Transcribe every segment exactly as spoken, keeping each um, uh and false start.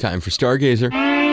Time for Stargazer.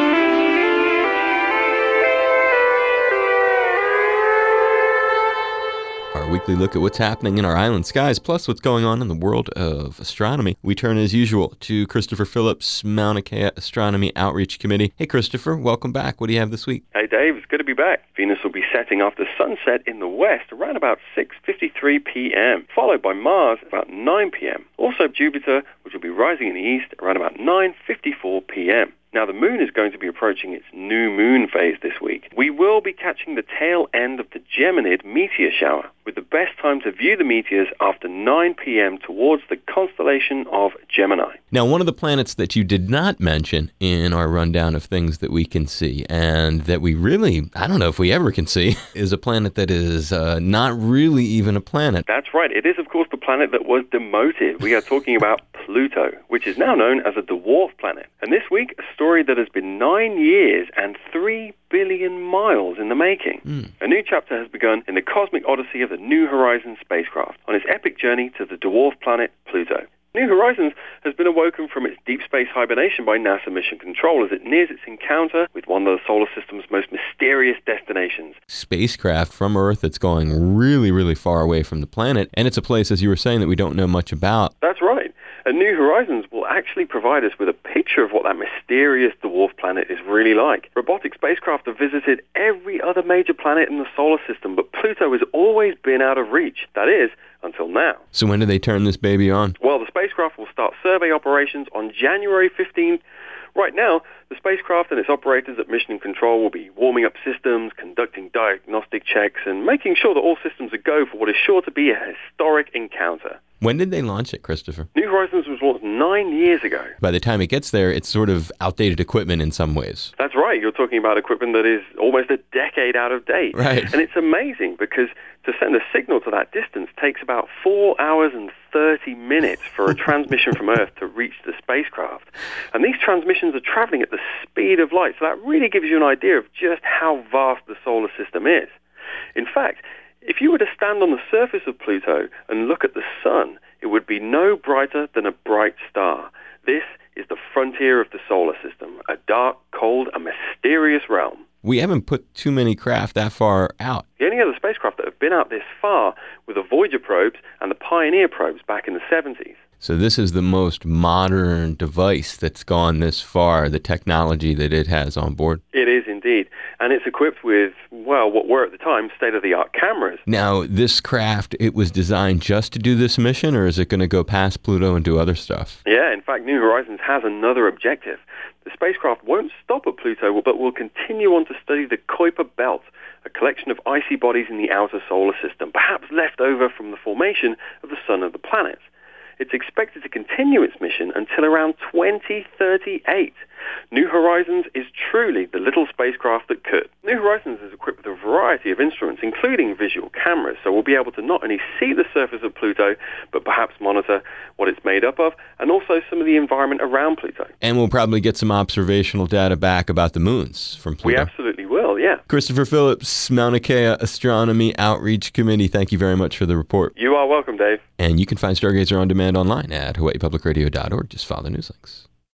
Our weekly look at what's happening in our island skies, plus what's going on in the world of astronomy. We turn, as usual, to Christopher Phillips, Mauna Kea Astronomy Outreach Committee. Hey, Christopher, welcome back. What do you have this week? Hey, Dave. It's good to be back. Venus will be setting after sunset in the west around about six fifty-three p.m., followed by Mars about nine p.m. Also, Jupiter, which will be rising in the east around about nine fifty-four p.m. Now, the moon is going to be approaching its new moon phase this week. We will be catching the tail end of the Geminid meteor shower, with the best time to view the meteors after nine p.m. towards the constellation of Gemini. Now, one of the planets that you did not mention in our rundown of things that we can see, and that we really, I don't know if we ever can see, is a planet that is uh, not really even a planet. That's right. It is, of course, the planet that was demoted. We are talking about Pluto, which is now known as a dwarf planet. And this week, a story that has been nine years and three billion miles in the making. Mm. A new chapter has begun in the cosmic odyssey of the New Horizons spacecraft on its epic journey to the dwarf planet Pluto. New Horizons has been awoken from its deep space hibernation by NASA Mission Control as it nears its encounter with one of the solar system's most mysterious destinations. Spacecraft from Earth that's going really, really far away from the planet, and it's a place, as you were saying, that we don't know much about. That's right. And New Horizons will actually provide us with a picture of what that mysterious dwarf planet is really like. Robotic spacecraft have visited every other major planet in the solar system, but Pluto has always been out of reach. That is, until now. So when do they turn this baby on? Well, the spacecraft will start survey operations on January fifteenth. Right now, the spacecraft and its operators at Mission Control will be warming up systems, conducting diagnostic checks, and making sure that all systems are go for what is sure to be a historic encounter. When did they launch it, Christopher? New Horizons was launched nine years ago. By the time it gets there, it's sort of outdated equipment in some ways. That's right. You're talking about equipment that is almost a decade out of date. Right. And it's amazing because to send a signal to that distance takes about four hours and thirty minutes for a transmission from Earth to reach the spacecraft. And these transmissions are traveling at the speed of light. So that really gives you an idea of just how vast the solar system is. In fact, if you were to stand on the surface of Pluto and look at the sun, it would be no brighter than a bright star. This is the frontier of the solar system, a dark, cold, and mysterious realm. We haven't put too many craft that far out. The only other spacecraft that have been out this far were the Voyager probes and the Pioneer probes back in the seventies. So this is the most modern device that's gone this far, the technology that it has on board? It is indeed. And it's equipped with, well, what were at the time state-of-the-art cameras. Now, this craft, it was designed just to do this mission, or is it going to go past Pluto and do other stuff? Yeah, in fact, New Horizons has another objective. The spacecraft won't stop at Pluto, but will continue on to study the Kuiper Belt, a collection of icy bodies in the outer solar system, perhaps left over from the formation of the sun and the planets. It's expected to continue its mission until around twenty thirty-eight. New Horizons is truly the little spacecraft that could. New Horizons is equipped with a variety of instruments, including visual cameras, so we'll be able to not only see the surface of Pluto, but perhaps monitor what it's made up of, and also some of the environment around Pluto. And we'll probably get some observational data back about the moons from Pluto. We absolutely will, yeah. Christopher Phillips, Mauna Kea Astronomy Outreach Committee, thank you very much for the report. You are welcome, Dave. And you can find Stargazer on demand online at hawaii public radio dot org. Just follow the news links.